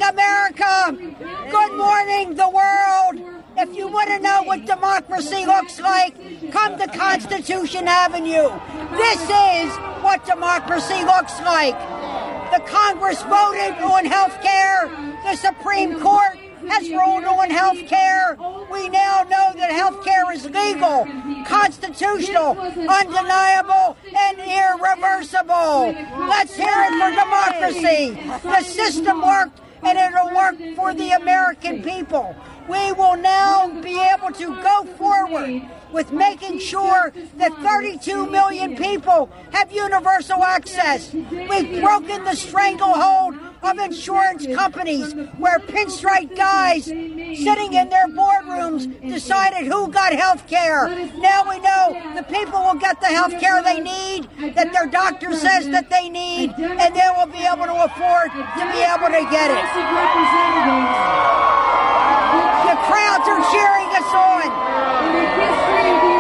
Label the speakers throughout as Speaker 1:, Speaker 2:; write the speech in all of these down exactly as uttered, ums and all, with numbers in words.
Speaker 1: America. Good morning, the world. If you want to know what democracy looks like, come to Constitution Avenue. This is what democracy looks like. The Congress voted on health care. The Supreme Court has ruled on health care. We now know that health care is legal, constitutional, undeniable, and irreversible. Let's hear it for democracy. The system worked, and it'll work for the American people. We will now be able to go forward with making sure that thirty-two million people have universal access. We've broken the stranglehold of insurance companies where pinstripe guys sitting in their boardrooms decided who got health care. Now we know the people will get the health care they need, that their doctor says that they need, and they will be able to afford to be able to get it. The crowds are cheering us on.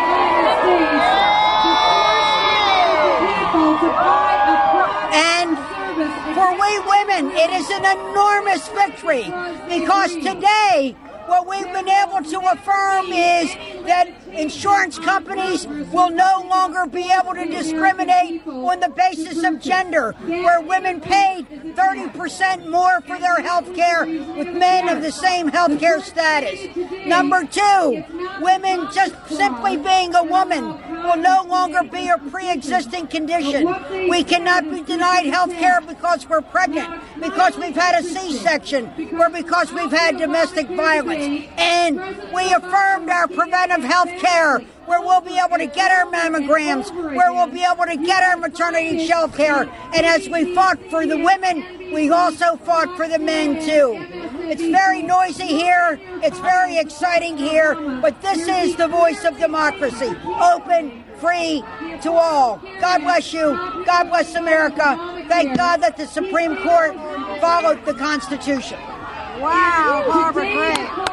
Speaker 1: And for we women, it is an enormous victory because today what we've been able to affirm is that insurance companies will no longer be able to discriminate on the basis of gender, where women paid thirty percent more for their health care with men of the same health care status. Number two, women just simply being a woman will no longer be a pre-existing condition. We cannot be denied health care because we're pregnant, because we've had a C-section, or because we've had domestic violence. And we affirmed our preventive health care, where we'll be able to get our mammograms, where we'll be able to get our maternity health care. And as we fought for the women, we also fought for the men, too. It's very noisy here. It's very exciting here. But this is the voice of democracy. Open, free to all. God bless you. God bless America. Thank God that the Supreme Court followed the Constitution. Wow, Barbara Gray.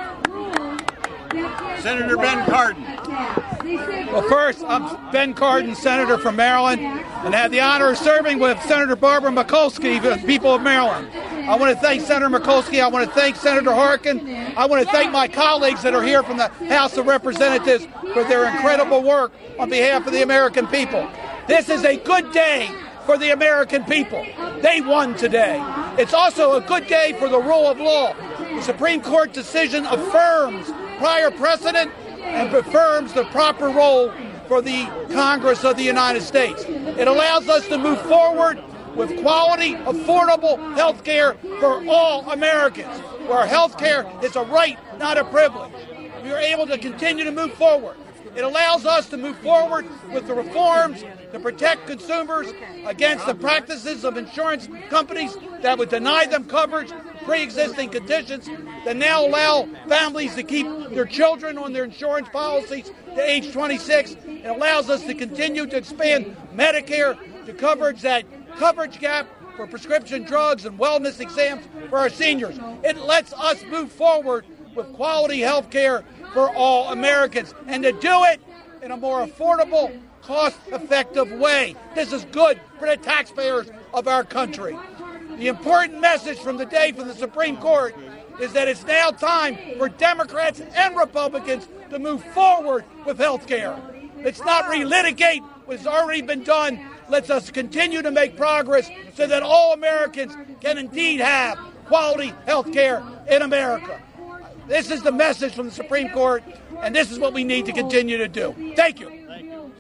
Speaker 2: Senator Ben Cardin.
Speaker 3: Well, first, I'm Ben Cardin, Senator from Maryland, and had the honor of serving with Senator Barbara Mikulski, the people of Maryland. I want to thank Senator Mikulski. I want to thank Senator Harkin. I want to thank my colleagues that are here from the House of Representatives for their incredible work on behalf of the American people. This is a good day for the American people. They won today. It's also a good day for the rule of law. The Supreme Court decision affirms prior precedent and affirms the proper role for the Congress of the United States. It allows us to move forward with quality, affordable health care for all Americans, where health care is a right, not a privilege. We are able to continue to move forward. It allows us to move forward with the reforms to protect consumers against the practices of insurance companies that would deny them coverage, pre-existing conditions, that now allow families to keep their children on their insurance policies to age twenty-six. It allows us to continue to expand Medicare to coverage that coverage gap for prescription drugs and wellness exams for our seniors. It lets us move forward with quality health care for all Americans, and to do it in a more affordable, cost-effective way. This is good for the taxpayers of our country. The important message from the day from the Supreme Court is that it's now time for Democrats and Republicans to move forward with health care. Let's not relitigate what's already been done. Let's us continue to make progress so that all Americans can indeed have quality health care in America. This is the message from the Supreme Court, and this is what we need to continue to do. Thank you.